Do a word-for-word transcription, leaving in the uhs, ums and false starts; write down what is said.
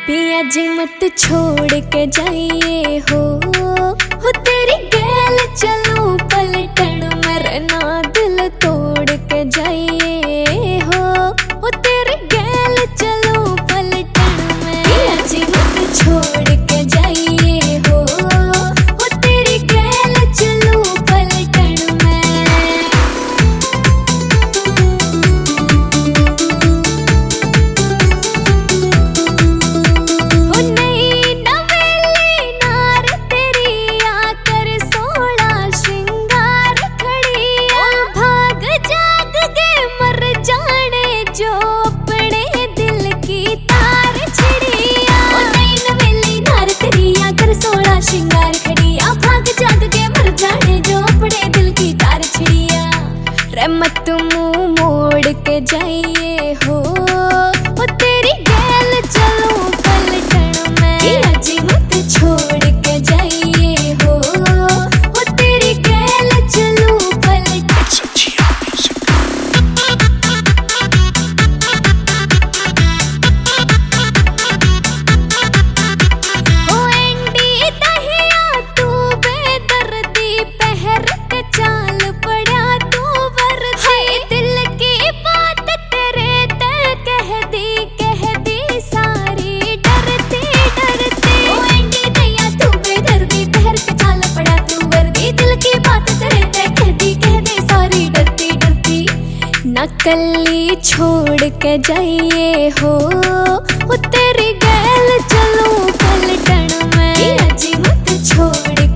पिया जी मत छोड़ के जाइए हो हो तेरी गैल चलूं पलटन मरना दिल तोड़ के जाइए हो हो तेरी गैल चलूं पलटन में। पिया जी मत छोड़ के जाइए हो हो तेरी गैल चलूं पलटन में। हो नई नवेली नार तेरी आकर सोला श्रृंगार खड़ी ओ भाग जाग के मर जाने जो अपने दिल की तार छिड़िया। ओ नई नवेली नार तेरी आकर सोला श्रृंगार खड़ी आ भाग जाग के मर जाने जो अपने दिल की तार छिड़िया। रे मत मुंह मोड़ के जाइए हो ओ तेरी गैल चलूं पलटन में। पिया जी मत छोड़ के जाइए हो ओ तेरी गैल चलूं पलटन। ओ एंडी दहिया तू बेदर्दी पहर के चाल पड़ा तू वर्दी दिल की बात तेरे ते कह दी कह दी सारी डरती डरती। ओ एंडी दहिया तू बेदर्दी पहर के चाल पड़ा तू वर्दी दिल की बात तेरे ते कह दी कह दी सारी डरती डरती। नकली छोड़ के जाइए हो ओ तेरी गैल चलूं पलटन में। पिया जी मत छोड़